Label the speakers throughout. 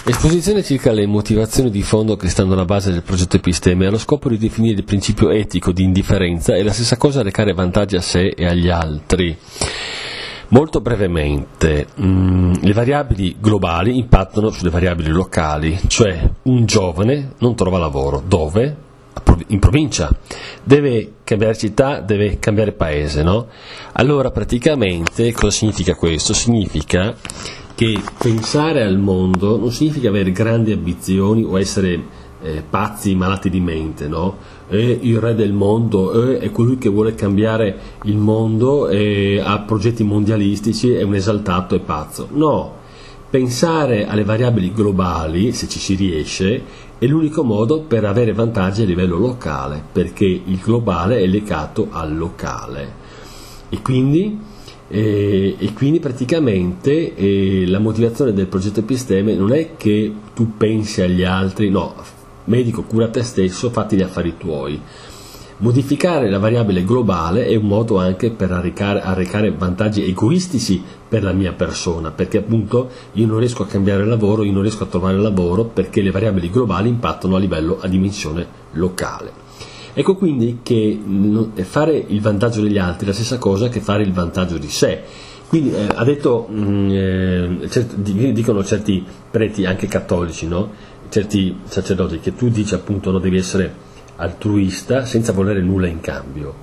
Speaker 1: Esposizione circa le motivazioni di fondo che stanno alla base del progetto Episteme ha lo scopo di definire il principio etico di indifferenza e la stessa cosa recare vantaggi a sé e agli altri. Molto brevemente, le variabili globali impattano sulle variabili locali, cioè un giovane non trova lavoro. Dove? In provincia. Deve cambiare città, deve cambiare paese, no? Allora praticamente cosa significa questo? Significa che pensare al mondo non significa avere grandi ambizioni o essere pazzi, malati di mente, no? Il re del mondo è colui che vuole cambiare il mondo, ha progetti mondialistici, è un esaltato e pazzo. No, pensare alle variabili globali, se ci si riesce, è l'unico modo per avere vantaggi a livello locale, perché il globale è legato al locale. E quindi praticamente la motivazione del progetto Episteme non è che tu pensi agli altri, no, medico, cura te stesso, fatti gli affari tuoi. Modificare la variabile globale è un modo anche per arrecare vantaggi egoistici per la mia persona, perché appunto io non riesco a cambiare lavoro, io non riesco a trovare lavoro perché le variabili globali impattano a dimensione locale. Ecco quindi che fare il vantaggio degli altri è la stessa cosa che fare il vantaggio di sé. Quindi ha detto, dicono certi preti anche cattolici, no? Certi sacerdoti, che tu dici appunto no, devi essere altruista senza volere nulla in cambio.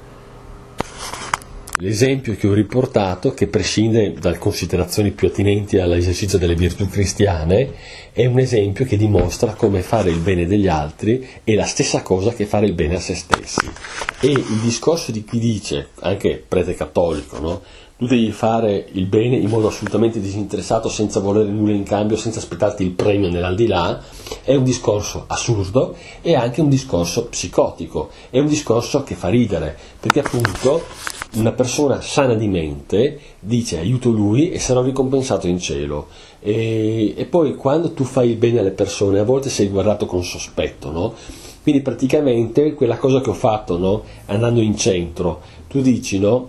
Speaker 1: L'esempio che ho riportato, che prescinde dalle considerazioni più attinenti all'esercizio delle virtù cristiane, è un esempio che dimostra come fare il bene degli altri è la stessa cosa che fare il bene a se stessi. E il discorso di chi dice, anche prete cattolico, no? Tu devi fare il bene in modo assolutamente disinteressato, senza volere nulla in cambio, senza aspettarti il premio nell'aldilà, è un discorso assurdo e anche un discorso psicotico, è un discorso che fa ridere, perché appunto una persona sana di mente dice aiuto lui e sarò ricompensato in cielo, e poi quando tu fai il bene alle persone a volte sei guardato con sospetto, no? Quindi praticamente quella cosa che ho fatto, no? Andando in centro, tu dici no?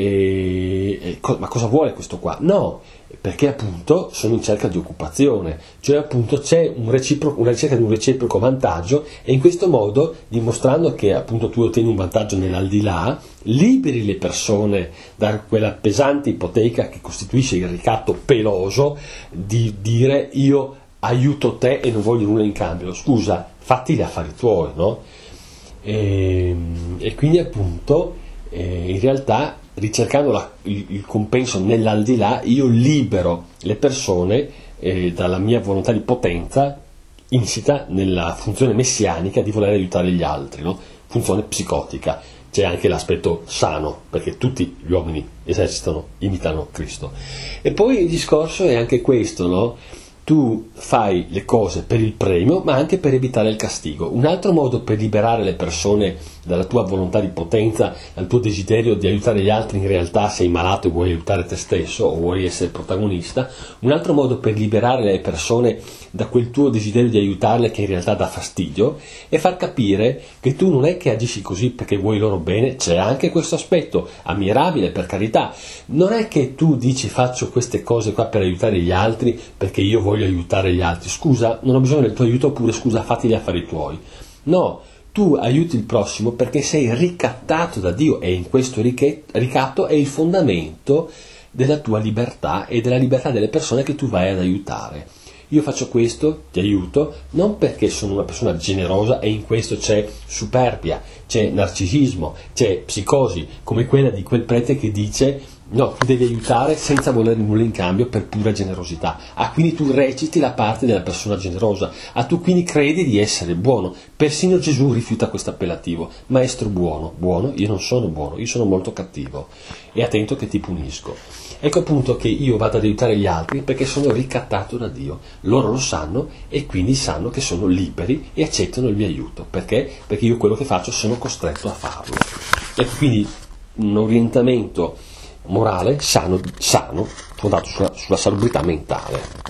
Speaker 1: Ma cosa vuole questo qua? No, perché appunto sono in cerca di occupazione, cioè appunto c'è una ricerca di un reciproco vantaggio, e in questo modo, dimostrando che appunto tu ottieni un vantaggio nell'aldilà, liberi le persone da quella pesante ipoteca che costituisce il ricatto peloso di dire io aiuto te e non voglio nulla in cambio. Scusa, fatti gli affari tuoi, no? E quindi appunto in realtà ricercando il compenso nell'aldilà io libero le persone dalla mia volontà di potenza insita nella funzione messianica di voler aiutare gli altri, no? Funzione psicotica. C'è anche l'aspetto sano, perché tutti gli uomini imitano Cristo. E poi il discorso è anche questo, no? Tu fai le cose per il premio, ma anche per evitare il castigo. Un altro modo per liberare le persone dalla tua volontà di potenza, dal tuo desiderio di aiutare gli altri, in realtà sei malato e vuoi aiutare te stesso o vuoi essere protagonista. Un altro modo per liberare le persone da quel tuo desiderio di aiutarle che in realtà dà fastidio è far capire che tu non è che agisci così perché vuoi loro bene, c'è anche questo aspetto ammirabile, per carità. Non è che tu dici faccio queste cose qua per aiutare gli altri perché io voglio aiutare gli altri. Scusa, non ho bisogno del tuo aiuto, oppure scusa, fatti gli affari tuoi. No, tu aiuti il prossimo perché sei ricattato da Dio, e in questo ricatto è il fondamento della tua libertà e della libertà delle persone che tu vai ad aiutare. Io faccio questo, ti aiuto, non perché sono una persona generosa e in questo c'è superbia, c'è narcisismo, c'è psicosi, come quella di quel prete che dice no, tu devi aiutare senza volere nulla in cambio per pura generosità. Ah, quindi tu reciti la parte della persona generosa. Ah, tu quindi credi di essere buono. Persino Gesù rifiuta questo appellativo. Maestro buono. Buono? Io non sono buono, io sono molto cattivo. E attento che ti punisco. Ecco appunto che io vado ad aiutare gli altri perché sono ricattato da Dio. Loro lo sanno e quindi sanno che sono liberi e accettano il mio aiuto. Perché? Perché io quello che faccio sono costretto a farlo. E quindi un orientamento morale sano fondato sulla salubrità mentale.